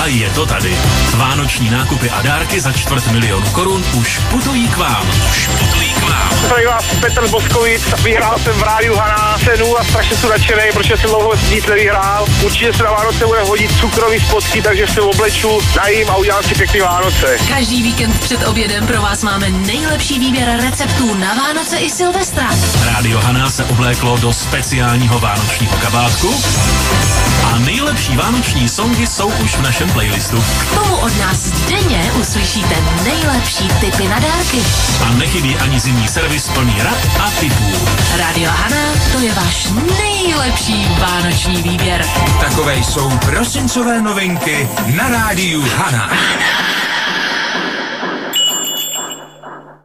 A je to tady. Vánoční nákupy a dárky za 250 000 korun už putují k vám. Zdraví vás Petr Boskovic, vyhrál jsem v rádiu Hana cenu a strašně jsem nadšený, protože jsem dlouho nic nevyhrál. Určitě se na Vánoce bude hodit cukrový spodky, takže se obleču, najím a udělám si pěkný Vánoce. Každý víkend před obědem pro vás máme nejlepší výběr receptů na Vánoce i Silvestra. Rádio Hana se obléklo do speciálního vánočního kabátku a nejlepší vánoční songy jsou už v našem playlistu. K tomu od nás denně uslyšíte nejlepší tipy na dárky. A nechybí ani zimní servis plný rad a tipů. Radio Hana, to je váš nejlepší vánoční výběr. Takové jsou prosincové novinky na rádiu Hana.